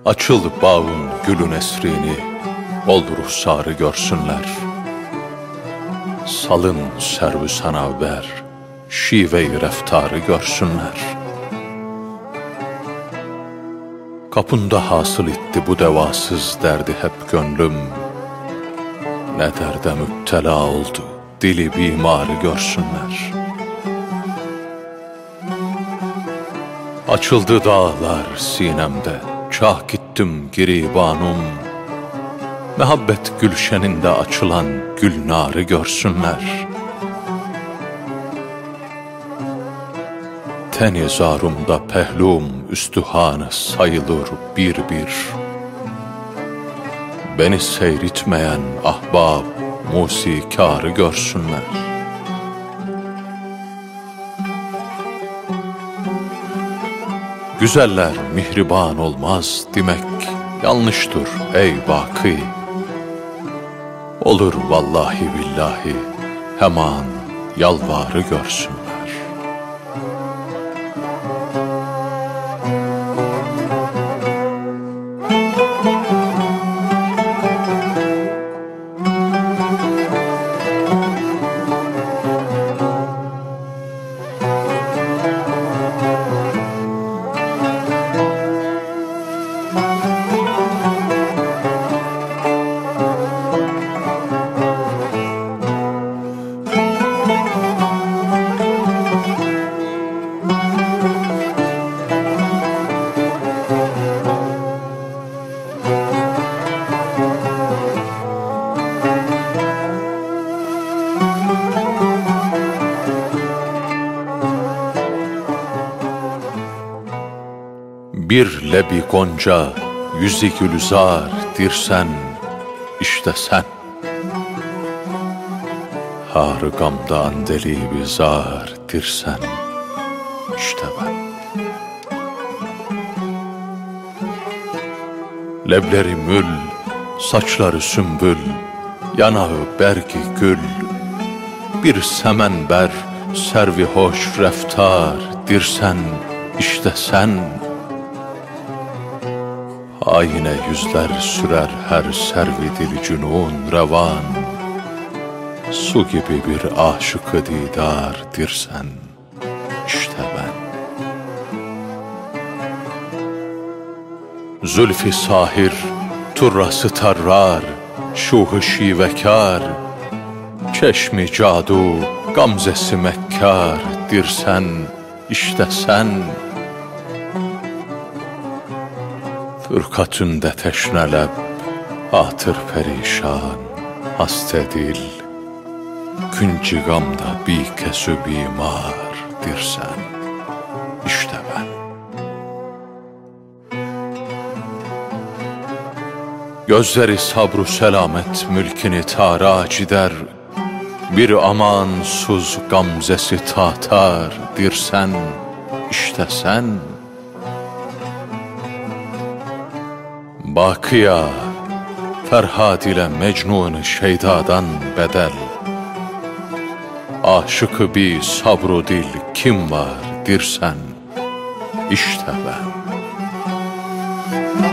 Açıl bağın gülün esrini, ol ruhsarı görsünler. Salın servi sanavber, şive-i reftarı görsünler. Kapında hasıl etti bu devasız derdi hep gönlüm. Ne derde müptela oldu, dili bimarı görsünler. Açıldı dağlar sinemde, çah gittim giribanum. Mehabbet gülşeninde açılan gülnarı görsünler. Teni zarumda pehlum üstühanı sayılır bir bir. Beni seyretmeyen ahbab musikarı görsünler. Güzeller mihriban olmaz demek yanlıştır ey Baki. Olur vallahi billahi hemen yalvarı görsünler. Bir lebi gonca, yüzü gülzar dirsen, işte sen. Har gamda andeli bizar dirsen, işte ben. Lebleri mül, saçları sümbül, yanağı bergi gül. Bir semenber, servi hoş reftar dirsen, işte sen. Ayine yüzler sürer her servi dil cünun revan. Su gibi bir aşık-ı didar dirsen, işte ben. Zülfü sahir, turrası tarrar, şuh-ı şivekar. Çeşmi cadu, gamzesi mekkar dirsen, işte sen. Fırkatünde teşneleb, hatır perişan, haste dil. Künci gamda bi kesü bimar dirsen, işte ben. Gözleri sabru selamet mülkini tarac eder. Bir amansuz gamzesi tatar dirsen, işte sen. Bakiya, Ferhad ile Mecnun Şeyda'dan bedel. Aşık-ı bi sabru dil kim var dirsen, işte ben.